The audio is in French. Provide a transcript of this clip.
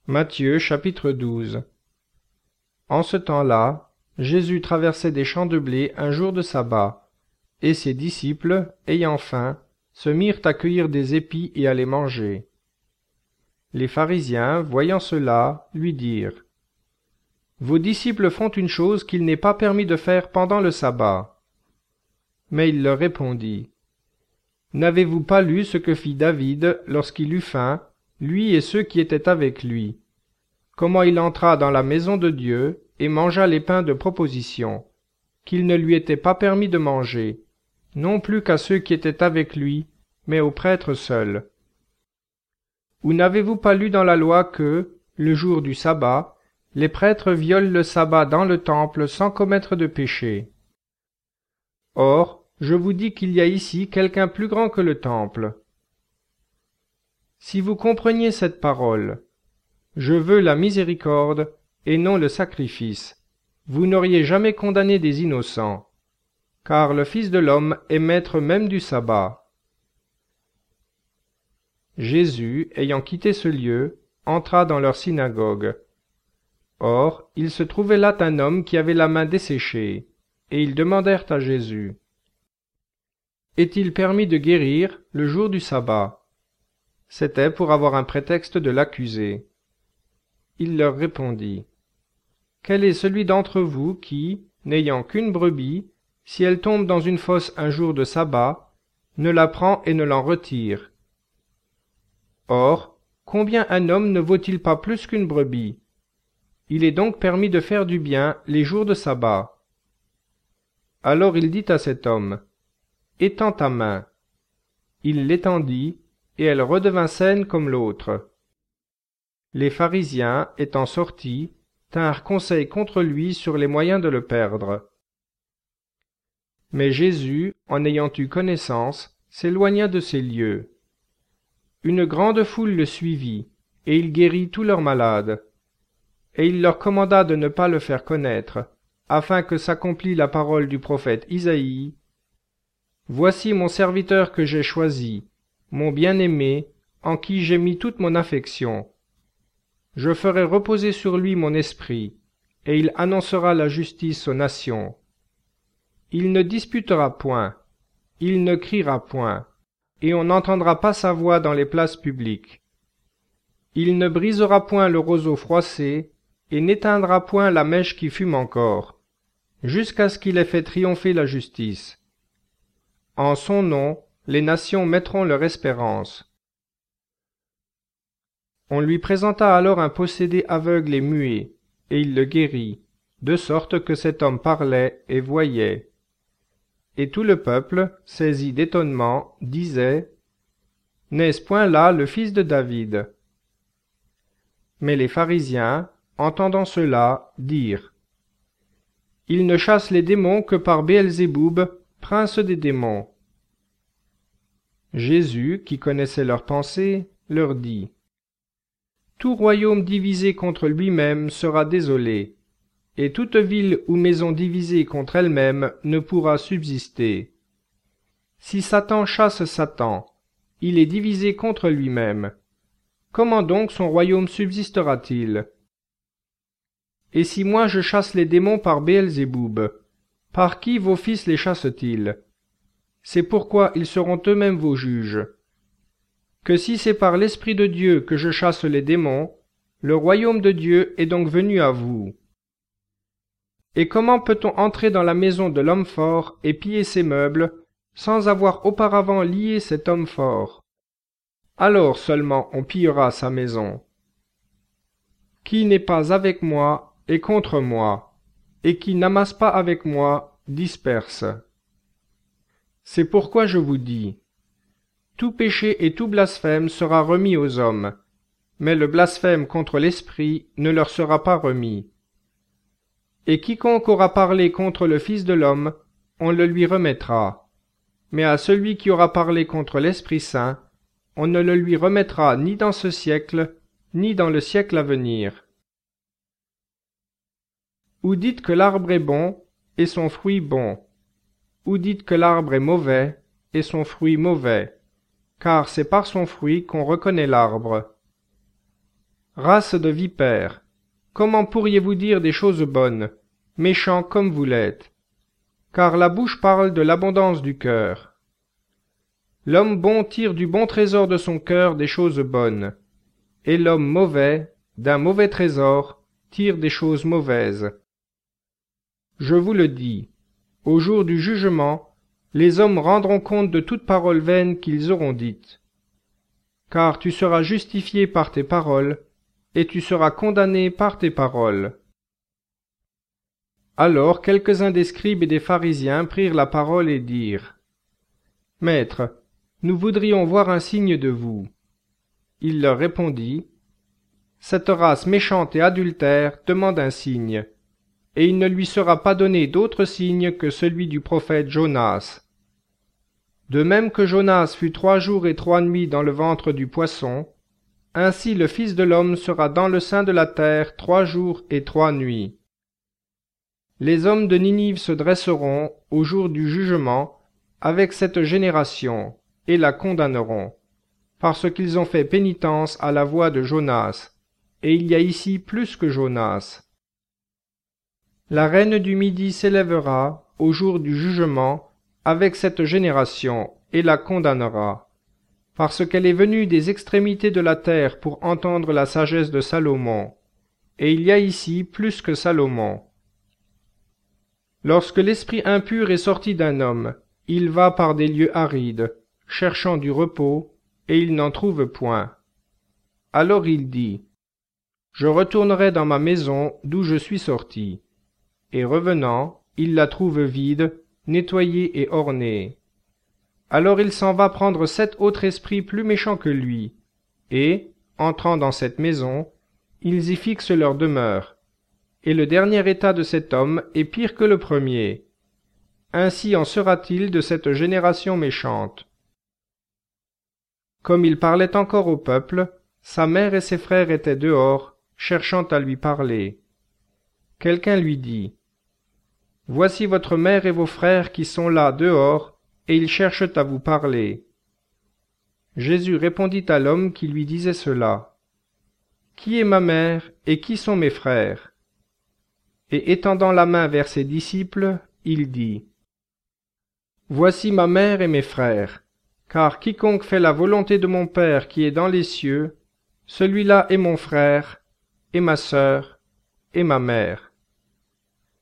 Matthieu chapitre 12. En ce temps-là, Jésus traversait des champs de blé un jour de sabbat, et ses disciples, ayant faim, se mirent à cueillir des épis et à les manger. Les pharisiens, voyant cela, lui dirent : « Vos disciples font une chose qu'il n'est pas permis de faire pendant le sabbat. » Mais il leur répondit : « N'avez-vous pas lu ce que fit David lorsqu'il eut faim, lui et ceux qui étaient avec lui, comment il entra dans la maison de Dieu et mangea les pains de proposition, qu'il ne lui était pas permis de manger, non plus qu'à ceux qui étaient avec lui, mais aux prêtres seuls. Ou n'avez-vous pas lu dans la loi que, le jour du sabbat, les prêtres violent le sabbat dans le temple sans commettre de péché? Or, je vous dis qu'il y a ici quelqu'un plus grand que le temple. Si vous compreniez cette parole, je veux la miséricorde et non le sacrifice, vous n'auriez jamais condamné des innocents, car le Fils de l'homme est maître même du sabbat. Jésus, ayant quitté ce lieu, entra dans leur synagogue. Or, il se trouvait là un homme qui avait la main desséchée, et ils demandèrent à Jésus : « Est-il permis de guérir le jour du sabbat ?» C'était pour avoir un prétexte de l'accuser. Il leur répondit : « Quel est celui d'entre vous qui, n'ayant qu'une brebis, si elle tombe dans une fosse un jour de sabbat, ne la prend et ne l'en retire? Or, combien un homme ne vaut-il pas plus qu'une brebis? Il est donc permis de faire du bien les jours de sabbat. » Alors il dit à cet homme : « Étends ta main. » Il l'étendit, et elle redevint saine comme l'autre. Les pharisiens, étant sortis, tinrent conseil contre lui sur les moyens de le perdre. Mais Jésus, en ayant eu connaissance, s'éloigna de ces lieux. Une grande foule le suivit, et il guérit tous leurs malades. Et il leur commanda de ne pas le faire connaître, afin que s'accomplît la parole du prophète Isaïe : « Voici mon serviteur que j'ai choisi, mon bien-aimé, en qui j'ai mis toute mon affection. Je ferai reposer sur lui mon esprit, et il annoncera la justice aux nations. Il ne disputera point, il ne criera point, et on n'entendra pas sa voix dans les places publiques. Il ne brisera point le roseau froissé, et n'éteindra point la mèche qui fume encore, jusqu'à ce qu'il ait fait triompher la justice. En son nom, les nations mettront leur espérance. » On lui présenta alors un possédé aveugle et muet, et il le guérit, de sorte que cet homme parlait et voyait. Et tout le peuple, saisi d'étonnement, disait : « N'est-ce point là le fils de David ? » Mais les pharisiens, entendant cela, dirent : « Il ne chasse les démons que par Béelzéboub, prince des démons. » Jésus, qui connaissait leurs pensées, leur dit : « Tout royaume divisé contre lui-même sera désolé, et toute ville ou maison divisée contre elle-même ne pourra subsister. Si Satan chasse Satan, il est divisé contre lui-même. Comment donc son royaume subsistera-t-il? Et si moi je chasse les démons par Béelzéboub, par qui vos fils les chassent-ils? C'est pourquoi ils seront eux-mêmes vos juges. Que si c'est par l'Esprit de Dieu que je chasse les démons, le royaume de Dieu est donc venu à vous. Et comment peut-on entrer dans la maison de l'homme fort et piller ses meubles, sans avoir auparavant lié cet homme fort? Alors seulement on pillera sa maison. Qui n'est pas avec moi est contre moi, et qui n'amasse pas avec moi disperse. C'est pourquoi je vous dis : tout péché et tout blasphème sera remis aux hommes, mais le blasphème contre l'Esprit ne leur sera pas remis. Et quiconque aura parlé contre le Fils de l'homme, on le lui remettra. Mais à celui qui aura parlé contre l'Esprit Saint, on ne le lui remettra ni dans ce siècle, ni dans le siècle à venir. Ou dites que l'arbre est bon, et son fruit bon. Ou dites que l'arbre est mauvais, et son fruit mauvais. Car c'est par son fruit qu'on reconnaît l'arbre. Race de vipères, comment pourriez-vous dire des choses bonnes, méchants comme vous l'êtes? Car la bouche parle de l'abondance du cœur. L'homme bon tire du bon trésor de son cœur des choses bonnes, et l'homme mauvais, d'un mauvais trésor, tire des choses mauvaises. Je vous le dis, au jour du jugement, les hommes rendront compte de toute parole vaine qu'ils auront dite. Car tu seras justifié par tes paroles, et tu seras condamné par tes paroles. Alors quelques-uns des scribes et des pharisiens prirent la parole et dirent, « Maître, nous voudrions voir un signe de vous. » Il leur répondit, « Cette race méchante et adultère demande un signe, et il ne lui sera pas donné d'autre signe que celui du prophète Jonas. De même que Jonas fut 3 jours et 3 nuits dans le ventre du poisson, ainsi le Fils de l'homme sera dans le sein de la terre 3 jours et 3 nuits. Les hommes de Ninive se dresseront, au jour du jugement, avec cette génération, et la condamneront, parce qu'ils ont fait pénitence à la voix de Jonas, et il y a ici plus que Jonas. La reine du Midi s'élèvera, au jour du jugement, avec cette génération, et la condamnera, parce qu'elle est venue des extrémités de la terre pour entendre la sagesse de Salomon, et il y a ici plus que Salomon. Lorsque l'esprit impur est sorti d'un homme, il va par des lieux arides, cherchant du repos, et il n'en trouve point. Alors il dit, « Je retournerai dans ma maison d'où je suis sorti. » Et revenant, il la trouve vide, nettoyée et ornée. Alors il s'en va prendre 7 autres esprits plus méchants que lui, et, entrant dans cette maison, ils y fixent leur demeure. Et le dernier état de cet homme est pire que le premier. Ainsi en sera-t-il de cette génération méchante. » Comme il parlait encore au peuple, sa mère et ses frères étaient dehors, cherchant à lui parler. Quelqu'un lui dit, « Voici votre mère et vos frères qui sont là dehors, et ils cherchent à vous parler. » Jésus répondit à l'homme qui lui disait cela, « Qui est ma mère et qui sont mes frères ?» Et étendant la main vers ses disciples, il dit, « Voici ma mère et mes frères, car quiconque fait la volonté de mon Père qui est dans les cieux, celui-là est mon frère, et ma sœur, et ma mère. »